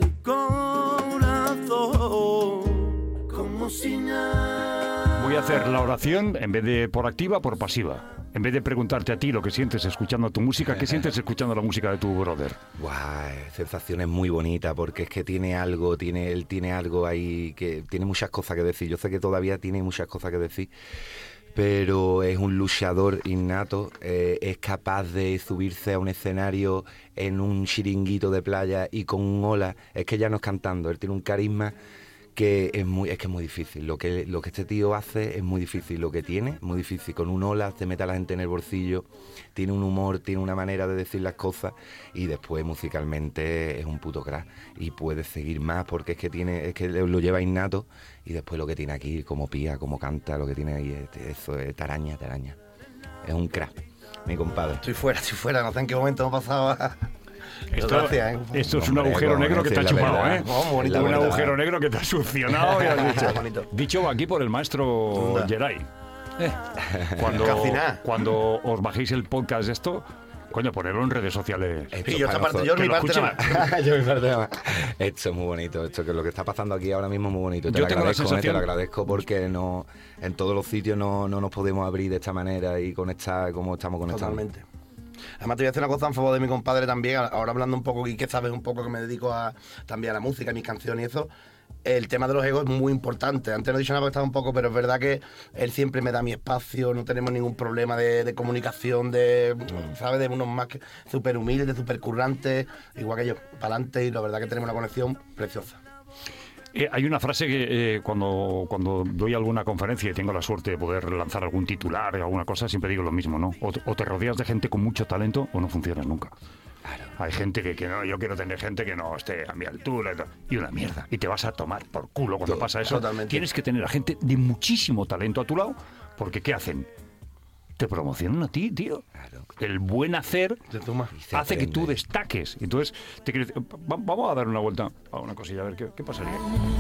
corazón. Como si nada. Voy a hacer la oración en vez de por activa, por pasiva. En vez de preguntarte a ti lo que sientes escuchando tu música, ¿qué sientes escuchando la música de tu brother? Guau, sensaciones muy bonitas porque es que él tiene algo ahí que tiene muchas cosas que decir. Yo sé que todavía tiene muchas cosas que decir, pero es un luchador innato, es capaz de subirse a un escenario en un chiringuito de playa y con un ola. Es que ya no es cantando, él tiene un carisma que es muy difícil. Lo que este tío hace es muy difícil. Lo que tiene, muy difícil. Con un ola te mete a la gente en el bolsillo, tiene un humor, tiene una manera de decir las cosas y después musicalmente es un puto crack. Y puede seguir más porque es que lo lleva innato y después lo que tiene aquí, como pía, como canta, lo que tiene ahí, eso es taraña. Es un crack, mi compadre. Estoy fuera, no sé en qué momento hemos pasado a... Gracias, Esto es un Hombre, agujero como negro que te ha decir la chupado, verdad. ¿eh? Vamos, bonito, La Un verdad. agujero negro que te ha succionado y has dicho. Bonito. Dicho aquí por el maestro Anda. Geray. Casi nada. Cuando os bajéis el podcast de esto, coño, ponerlo en redes sociales. Esto Y yo esta para parte, yo que mi lo parte nada escuchen. más. Yo mi parte nada más. Esto es muy bonito, esto que lo que está pasando aquí ahora mismo es muy bonito. Te Yo lo tengo la agradezco, sensación- te lo agradezco porque no en todos los sitios no nos podemos abrir de esta manera y conectar como estamos conectados. Totalmente. Además te voy a hacer una cosa en favor de mi compadre también, ahora hablando un poco y que sabes un poco que me dedico también a la música, a mis canciones y eso. El tema de los egos es muy importante. Antes no he dicho nada porque estaba un poco, pero es verdad que él siempre me da mi espacio, no tenemos ningún problema de comunicación, ¿sabes? De unos más súper humildes, súper currantes, igual que yo, para adelante, y la verdad que tenemos una conexión preciosa. Hay una frase que cuando doy alguna conferencia y tengo la suerte de poder lanzar algún titular, alguna cosa, siempre digo lo mismo, ¿no? O te rodeas de gente con mucho talento o no funcionas nunca. Claro. Hay gente que no, yo quiero tener gente que no esté a mi altura y una mierda. Y te vas a tomar por culo cuando pasa eso. Totalmente. Tienes que tener a gente de muchísimo talento a tu lado, porque ¿qué hacen? Te promocionan a ti, tío. Claro. El buen hacer De Zuma. Y se hace que tú aprende. destaques. Entonces, vamos a dar una vuelta a una cosilla, a ver qué pasaría.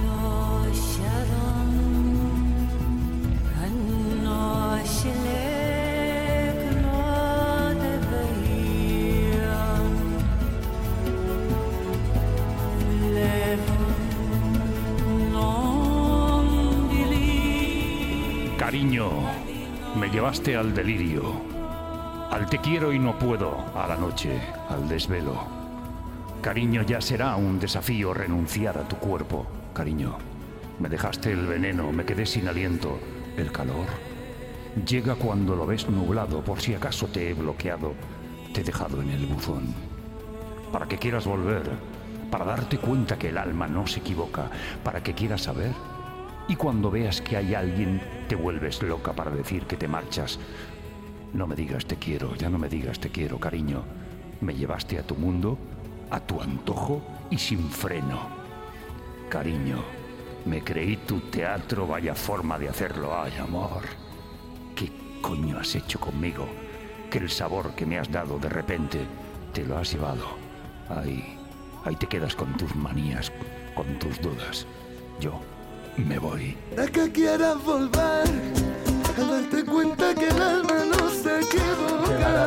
Cariño, me llevaste al delirio, al te quiero y no puedo, a la noche, al desvelo. Cariño, ya será un desafío renunciar a tu cuerpo. Cariño, me dejaste el veneno, me quedé sin aliento. El calor llega cuando lo ves nublado, por si acaso te he bloqueado, te he dejado en el buzón. Para que quieras volver, para darte cuenta que el alma no se equivoca, para que quieras saber. Y cuando veas que hay alguien, te vuelves loca para decir que te marchas. No me digas te quiero, ya no me digas te quiero, cariño. Me llevaste a tu mundo, a tu antojo y sin freno. Cariño, me creí tu teatro, vaya forma de hacerlo. Ay, amor, ¿qué coño has hecho conmigo? Que el sabor que me has dado de repente te lo has llevado. Ahí te quedas con tus manías, con tus dudas. Yo me voy. Es que quieras volver a darte cuenta que el alma no se equivoca.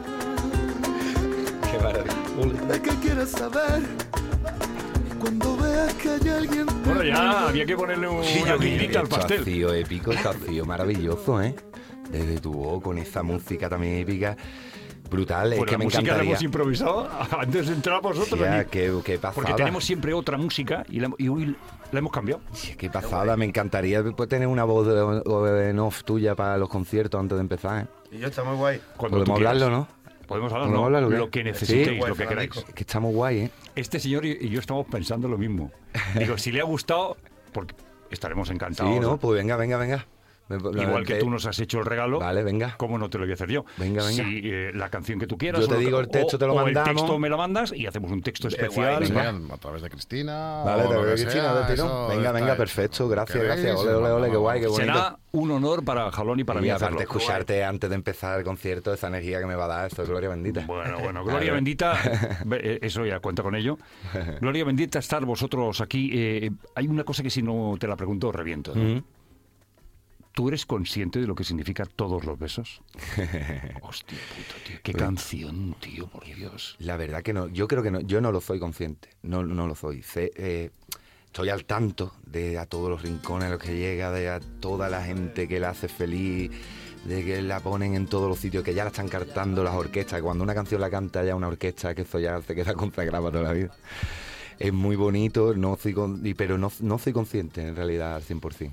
Qué maravilla. Es que quieras saber cuando veas que hay alguien. Bueno, ya había que ponerle una guindita al pastel. Esto ha sido épico, esto ha sido maravilloso, ¿eh? Desde tu voz, con esa música también épica. Brutal, es Pues que la me música la encantaría. hemos improvisado antes de entrar vosotros. Hostia, aquí. qué pasada. Porque tenemos siempre otra música y hoy la hemos cambiado. Sí, qué pasada, me encantaría pues, tener una voz en off tuya para los conciertos antes de empezar. Y yo está muy guay. Cuando tú Podemos quieras. hablarlo, ¿no? Podemos hablar, ¿Podemos ¿no? hablarlo, qué? Lo que necesitéis, Sí. lo que queráis. Es que estamos guay, ¿eh? Este señor y yo estamos pensando lo mismo. Digo, si le ha gustado, porque estaremos encantados. Sí, ¿no? Pues venga. Igual que tú nos has hecho el regalo, Vale, venga. ¿cómo no te lo voy a hacer yo? Venga. Si la canción que tú quieras. Yo te o lo digo que- el texto, te lo o mandamos. el texto me lo mandas y hacemos un texto especial. guay, venga. Sean a través de Cristina. Vale, o te lo veo que Cristina, sea, de tirón. eso Venga, está- perfecto, gracias, ¿Queréis? gracias. Ole, qué guay, qué bonito. Será un honor para Jalón y para Y mí aparte hacerlo. escucharte antes de empezar el concierto, esa energía que me va a dar, esto es gloria bendita. Bueno, Gloria Bendita, eso ya cuenta con ello. Gloria Bendita, estar vosotros aquí. Hay una cosa que si no te la pregunto, reviento. ¿no? Mm. ¿Tú eres consciente de lo que significa todos los besos? Hostia puta, tío. Qué canción, tío, por Dios. La verdad que no, yo creo que no, yo no lo soy consciente, no lo soy. Estoy al tanto de a todos los rincones a los que llega, de a toda la gente que la hace feliz, de que la ponen en todos los sitios, que ya la están cantando las orquestas. Cuando una canción la canta ya una orquesta, que eso ya se queda consagrado para toda la vida. Es muy bonito, pero no soy consciente en realidad al 100%.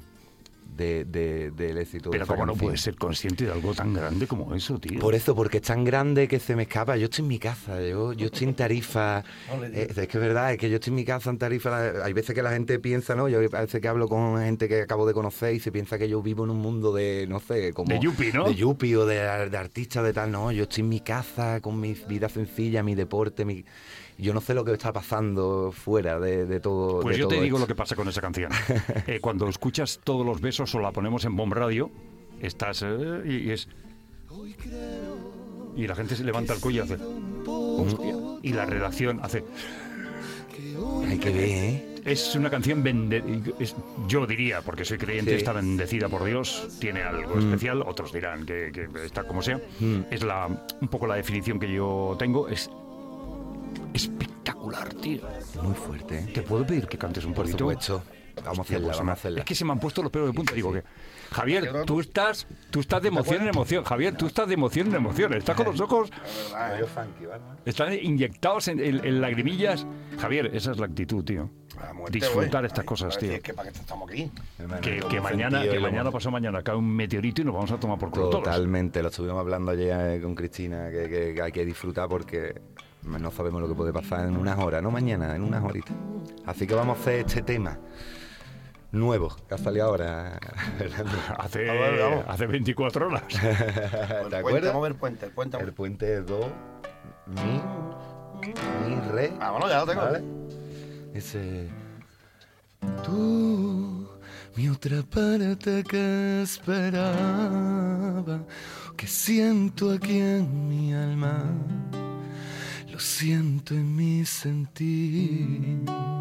Del éxito de Pero esa ¿cómo no canción. puedes ser consciente de algo tan grande como eso, tío? Por eso, porque es tan grande que se me escapa. Yo estoy en mi casa, yo estoy en Tarifa. Es que es verdad, es que yo estoy en mi casa en Tarifa. Hay veces que la gente piensa, ¿no? Yo a veces que hablo con gente que acabo de conocer y se piensa que yo vivo en un mundo de, no sé, como... De yuppie, ¿no? De yuppie o de artistas de tal. No, yo estoy en mi casa con mi vida sencilla, mi deporte, Yo no sé lo que está pasando fuera de todo. Pues de yo te todo digo esto. lo que pasa con esa canción. Cuando escuchas Todos los besos o la ponemos en Bomb Radio, estás y es... Y la gente se levanta el cuello y hace... Hostia. Y la redacción hace... Hay que ver, ¿eh? Es una canción yo diría, porque soy creyente, Sí. está bendecida por Dios, tiene algo especial, otros dirán que está como sea. Es un poco la definición que yo tengo, es espectacular, tío. Muy fuerte, ¿eh? ¿Te puedo pedir que cantes un Por poquito? supuesto. Vamos a Hostia, hacerla, pues vamos a hacerla. Es que se me han puesto los pelos de punta. Digo que, Javier, tú estás de emoción en emoción. Javier, tú estás de emoción en emoción. Estás con los ojos, están inyectados en lagrimillas. Javier, esa es la actitud, tío. A muerte, Disfrutar güey. estas cosas, A ver, tío. si es que para qué estamos aquí. Que mañana pasado mañana cae un meteorito y nos vamos a tomar por culo todos. Totalmente, lo estuvimos hablando ayer con Cristina, que hay que disfrutar porque no sabemos lo que puede pasar en unas horas, no mañana, en unas horitas. Así que vamos a hacer este tema nuevo, que ha salido ahora. Hace 24 horas. ¿Te acuerdas? Vamos a ver el puente. El puente es do, mi, re. Vámonos, ya lo tengo. ¿Vale? Ese... Tú, mi otra parte que esperaba, que siento aquí en mi alma, lo siento en mi sentir.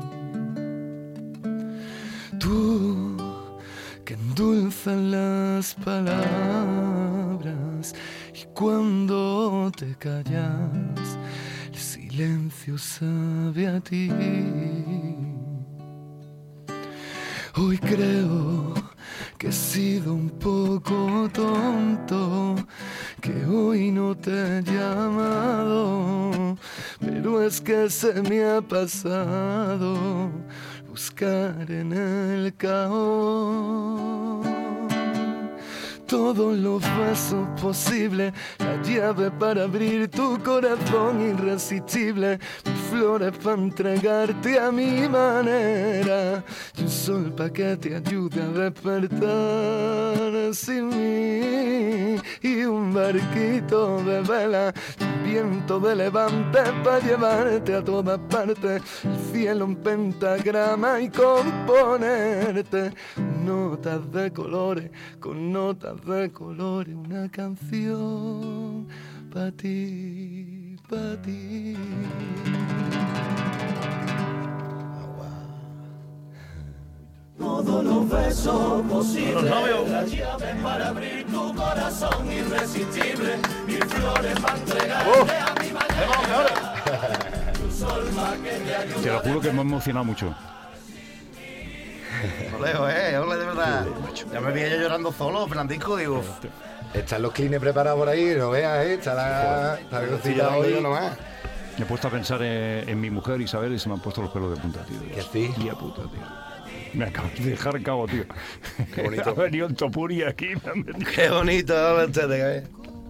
Tú, que endulzas las palabras y cuando te callas, el silencio sabe a ti. Hoy creo que he sido un poco tonto, que hoy no te he llamado, pero es que se me ha pasado buscar en el caos todos los besos posibles, la llave para abrir tu corazón irresistible, mis flores para entregarte a mi manera y un sol para que te ayude a despertar sin mí y un barquito de vela, un viento de levante para llevarte a todas partes, el cielo en pentagrama y componerte notas de colores, con notas de colores, una canción para ti, para ti. Todos los besos posibles, la llave para abrir tu corazón irresistible, mil flores para entregarte a mi manera. Un sol para que te ayude. Te lo juro que me ha emocionado mucho. Ole, de verdad. Ya me vi yo llorando solo, Fernandisco, digo. Están los clines preparados por ahí, no veas, está la cosita hoy. nomás. Me he puesto a pensar en mi mujer Isabel y se me han puesto los pelos de punta, tío. ¿Qué sí? Tía puta, tío. Me acabo de dejar cabo, tío. Qué bonito. Ha venido el Topuri aquí. Me han metido. Qué bonito, ustedes,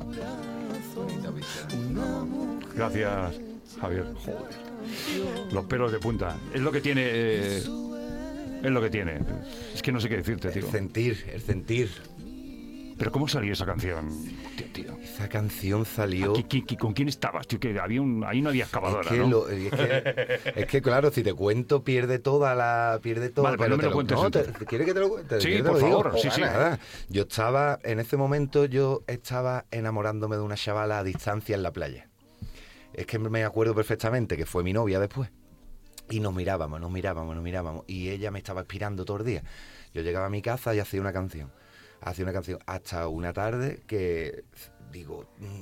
Gracias, Javier. Joder. Los pelos de punta. Es lo que tiene. Es lo que tiene. Es que no sé qué decirte, tío. El sentir. Pero ¿cómo salió esa canción, tío? Esa canción salió... ¿Con quién estabas, tío? Que había ahí no había excavadora, ¿no? Es que, claro, si te cuento, pierde todo. Vale, pues no me lo cuentes. ¿Quieres que te lo cuente? Sí, por favor. Sí. Nada. En ese momento yo estaba enamorándome de una chavala a distancia en la playa. Es que me acuerdo perfectamente que fue mi novia después. Y nos mirábamos. Y ella me estaba inspirando todo el día. Yo llegaba a mi casa y hacía una canción hasta una tarde que digo,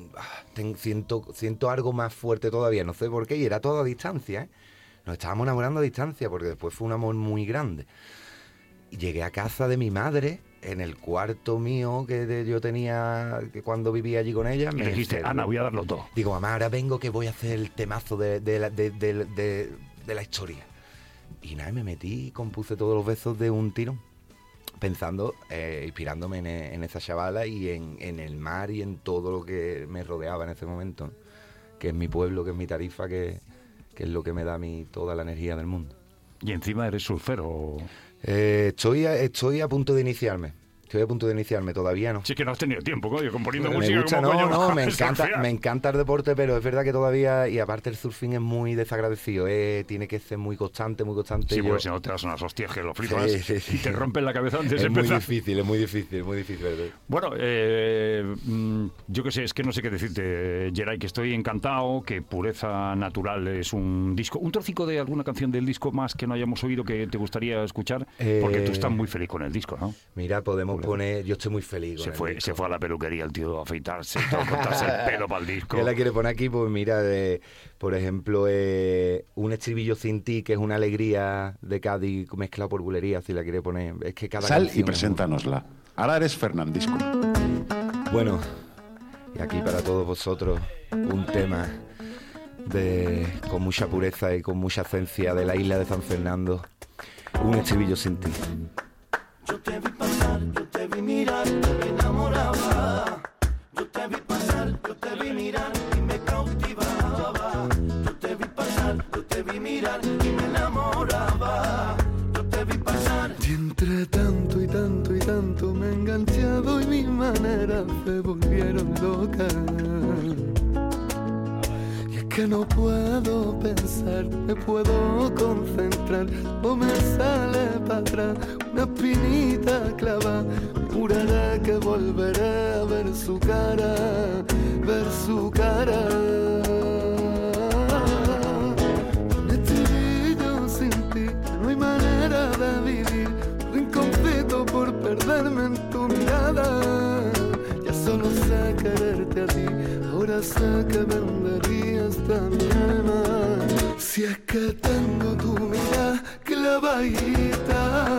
siento algo más fuerte todavía, no sé por qué, y era todo a distancia, ¿eh? Nos estábamos enamorando a distancia porque después fue un amor muy grande. Y llegué a casa de mi madre, en el cuarto mío que yo tenía que cuando vivía allí con ella. Y me dijiste, Ana, voy a darlo todo. Digo, mamá, ahora vengo que voy a hacer el temazo de la historia. Y nada, me metí y compuse todos los besos de un tirón. Pensando, inspirándome en esa chavala y en el mar y en todo lo que me rodeaba en ese momento, ¿no? Que es mi pueblo, que es mi Tarifa, que es lo que me da a mí toda la energía del mundo. Y encima eres surfero. Estoy a punto de iniciarme. Todavía no. Sí, que no has tenido tiempo, coño, componiendo Me música. gusta, como me encanta el deporte, pero es verdad que todavía, y aparte el surfing es muy desagradecido, tiene que ser muy constante. Sí, porque si no te das unas hostias que lo flipas sí. y te rompen la cabeza antes de empezar. Es muy difícil. ¿Verdad? Bueno, yo qué sé, es que no sé qué decirte, Geray, que estoy encantado, que Pureza Natural es un disco, un trocico de alguna canción del disco más que no hayamos oído que te gustaría escuchar, porque tú estás muy feliz con el disco, ¿no? Mira, podemos poner, yo estoy muy feliz. Se fue a la peluquería el tío a afeitarse, a cortarse el pelo para el disco. ¿Qué la quiere poner aquí? Pues mira, por ejemplo, un estribillo sin ti, que es una alegría de Cádiz mezclado por bulería, si la quiere poner. Es que cada Sal y preséntanosla. Ahora eres Fernandisco. Bueno, y aquí para todos vosotros, un tema con mucha pureza y con mucha esencia de la isla de San Fernando. Un estribillo sin ti. Yo te vi pasar, yo te vi mirar, me enamoraba. Yo te vi pasar, yo te vi mirar y me cautivaba. Yo te vi pasar, yo te vi mirar y me enamoraba. Yo te vi pasar. Y entre tanto y tanto y tanto me he enganchado y mis maneras se volvieron locas. Que no puedo pensar, me puedo concentrar, o me sale para atrás una espinita clava. Juraré que volveré a ver su cara, Un estribillo sin ti, no hay manera de vivir, rinconcito por perderme en tu mirada. Ya solo sé quererte a ti, ahora sé que vendería hasta mi alma. Si es que tengo tu mirada clavadita.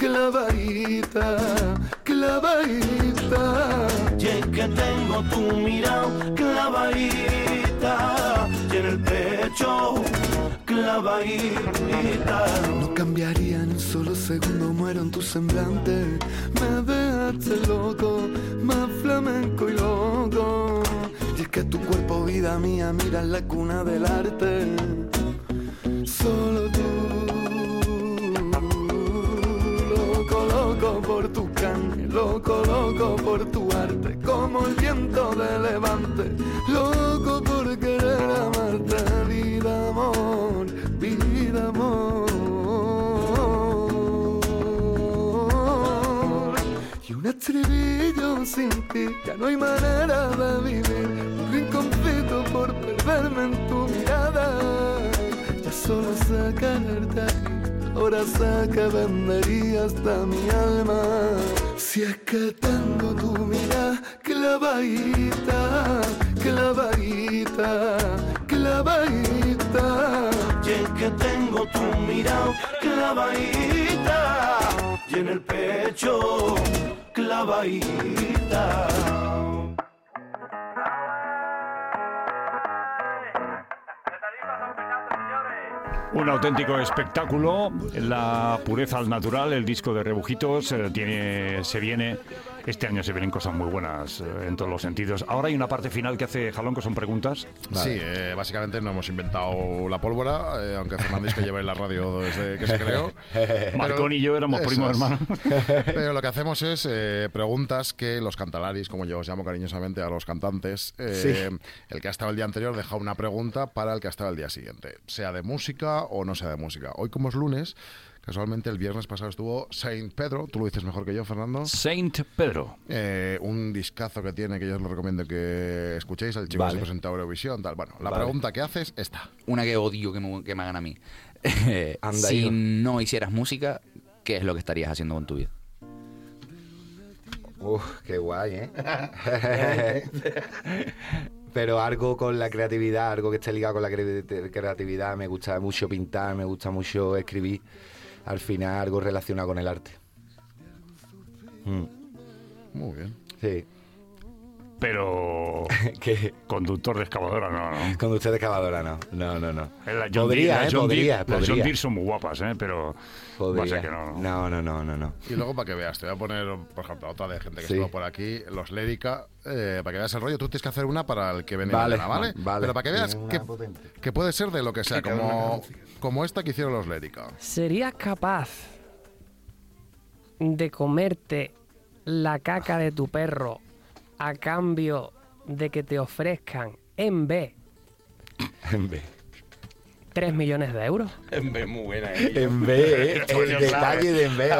Y es que tengo tu mirada clavadita y en el pecho clavadita. No cambiaría en un solo segundo, muero en tu semblante. Me dejaste loco, más flamenco y loco. Y es que tu cuerpo, vida mía, mira la cuna del arte. Solo tú, loco por tu carne, loco por tu arte, como el viento de levante, loco por querer amarte, vida amor. Y un estribillo sin ti, ya no hay manera de vivir, un rinconcito por perderme en tu mirada. Ya solo sé quererte a ti, ahora sé que vendería hasta mi alma. Si es que tengo tu mirada clavadita. Y es que tengo tu mirada clavadita y en el pecho clavadita. Un auténtico espectáculo, la pureza al natural, el disco de Rebujitos, este año se vienen cosas muy buenas en todos los sentidos. Ahora hay una parte final que hace Jalón, que son preguntas. Vale. Sí, básicamente no hemos inventado la pólvora, aunque Fernandisco lleva en la radio desde que se creó. Marcón y yo éramos primos hermanos. Pero lo que hacemos es preguntas que los cantalaris, como yo os llamo cariñosamente a los cantantes, el que ha estado el día anterior deja una pregunta para el que ha estado el día siguiente, sea de música o no sea de música. Hoy, como es lunes, casualmente el viernes pasado estuvo Saint Pedro, tú lo dices mejor que yo, Fernando. Saint Pedro. Un discazo que tiene, que yo os lo recomiendo que escuchéis, el chico que se presenta a Eurovisión, tal. Bueno, la pregunta que haces está. Una que odio que me hagan a mí. Si no hicieras música, ¿qué es lo que estarías haciendo con tu vida? Qué guay, ¿eh? Pero algo con la creatividad, algo que esté ligado con la creatividad. Me gusta mucho pintar, me gusta mucho escribir. Al final, algo relacionado con el arte. Muy bien. Sí. Pero... ¿Qué? Conductor de excavadora, no. Conductor de excavadora, no. La John Deere son muy guapas, pero... Podría. Que no. No. Y luego, para que veas, te voy a poner, por ejemplo, otra de gente que estuvo por aquí, los Lérica, para que veas el rollo. Tú tienes que hacer una para el que viene mañana, ¿vale? Pero para que veas que puede ser de lo que sea, como esta que hicieron los Lérica. ¿Serías capaz de comerte la caca de tu perro a cambio de que te ofrezcan en B 3 millones de euros? En B, muy buena. En B, el detalle de en B,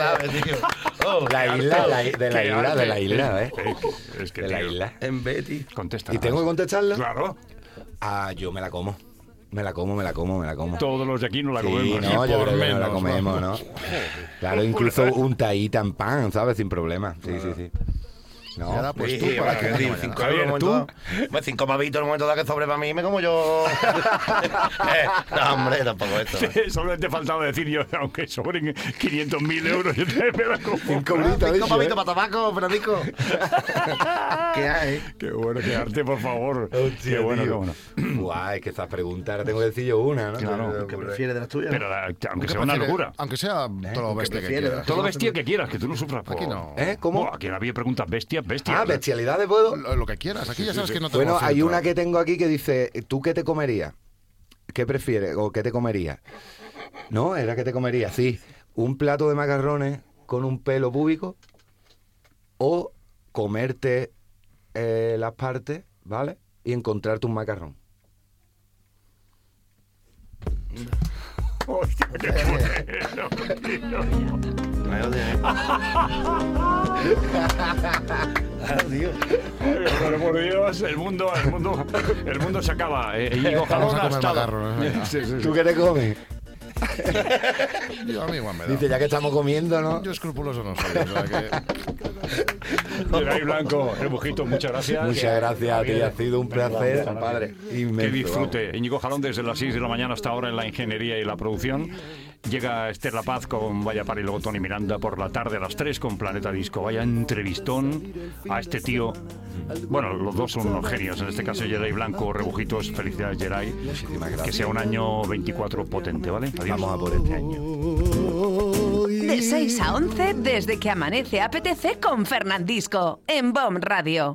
de la isla, ¿eh? Es que de la isla. En B, tío. Contesta. ¿Y tengo que contestarlo? Claro. Yo me la como. Me la como. Todos los de aquí no la comemos. Sí, no, yo creo que no la comemos, ¿no? Claro, incluso un tahita en pan, ¿sabes? Sin problema. Sí. No, ahora, pues tú, para que decir 5 euros en un momento dado. 5 pavitos en un momento dado que sobre para mí, me como yo. No, hombre, tampoco esto. Solamente faltaba decir yo, aunque sobren 500.000 euros, yo te me la como. 5 pavitos para tabaco, Francisco. ¿Qué hay? Qué bueno, qué arte, por favor. Hostia, qué bueno, tío. qué bueno. Guay, es que estas preguntas ahora tengo que decir yo una, ¿no? Claro. ¿Qué prefieres de las tuyas? Pero aunque sea una locura. Aunque sea todo lo bestia que quieras. Todo lo bestia que quieras, que tú no sufras por... Aquí no. ¿Cómo? Aquí había preguntas bestias. Bestialidades puedo. Lo que quieras. Aquí ya sabes que no te Bueno, hay una que tengo aquí que dice, ¿tú qué te comerías? ¿Qué prefieres? ¿O qué te comerías? No, era que te comerías, sí. Un plato de macarrones con un pelo púbico o comerte las partes, ¿vale? Y encontrarte un macarrón. Hostia, qué bueno. Pero por Dios, el mundo se acaba. Íñigo Jalón ha estado. ¿Tú qué te comes? Yo a mí igual me da. Dice, ya que estamos comiendo, ¿no? Yo escrupuloso no soy, o sea que... Geray Blanco, Rebujitos, muchas gracias. Muchas gracias a ti, ha sido un placer, padre. Inmenso, que disfrute. Íñigo Jalón desde las 6 de la mañana hasta ahora en la ingeniería y la producción. Llega Esther La Paz con Vaya Par y luego Tony Miranda por la tarde a las 3 con Planeta Disco. Vaya entrevistón a este tío. Bueno, los dos son unos genios. En este caso, Geray Blanco, Rebujitos. Felicidades, Geray. Muchísimas gracias. Que sea un año 24 potente, ¿vale? Adiós. Vamos a por este año. De 6 a 11, desde que amanece apetece con Fernandisco en BOM Radio.